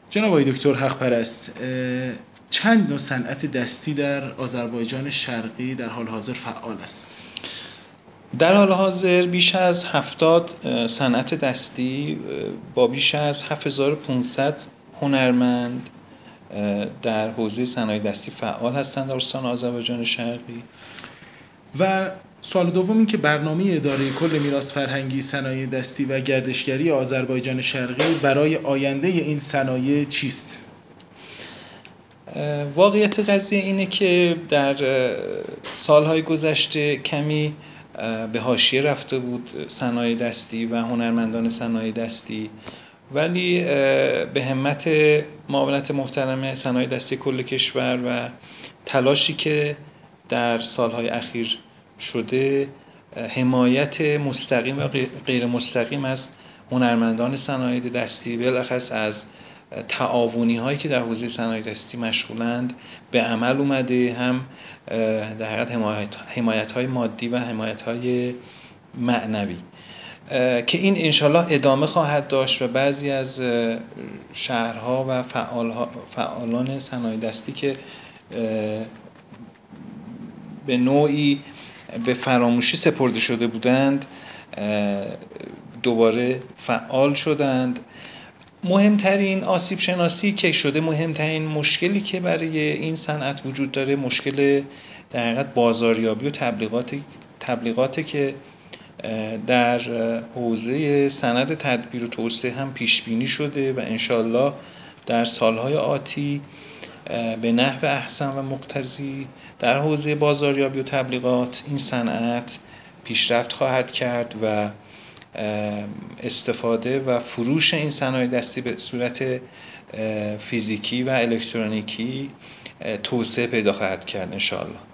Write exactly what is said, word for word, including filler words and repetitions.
جناب آقای دکتر حق پرست، چند نوع صنعت دستی در آذربایجان شرقی در حال حاضر فعال است؟ در حال حاضر بیش از هفتاد صنعت دستی با بیش از هفت هزار و پانصد هنرمند در حوزه صنایع دستی فعال هستند در استان آذربایجان شرقی. و سوال دوم این که برنامه اداره کل میراث فرهنگی، صنایع دستی و گردشگری آذربایجان شرقی برای آینده این صنایع چیست؟ واقعیت قضیه اینه که در سالهای گذشته کمی به حاشیه رفته بود صنایع دستی و هنرمندان صنایع دستی، ولی به همت معاونت محترم صنایع دستی کل کشور و تلاشی که در سالهای اخیر شده، حمایت مستقیم و غیر مستقیم از هنرمندان صنایع دستی، بالاخص از تعاونی هایی که در حوزه صنایع دستی مشغولند، به عمل اومده. هم در حقیقت حمایت حمایت های مادی و حمایت های معنوی که این انشالله ادامه خواهد داشت و بعضی از شهرها و فعالان صنایع دستی که به نوعی به فراموشی سپرده شده بودند دوباره فعال شدند. مهمترین آسیب شناسی که شده، مهمترین مشکلی که برای این صنعت وجود داره، مشکل در حقیقت بازاریابی و تبلیغاتی تبلیغاتی که در حوزه سند تدبیر و توسعه هم پیش بینی شده و انشالله در سالهای آتی به نحو احسن و مقتضی در حوزه بازاریابی و تبلیغات این صنعت پیشرفت خواهد کرد و استفاده و فروش این صنایع دستی به صورت فیزیکی و الکترونیکی توسعه پیدا خواهد کرد انشالله.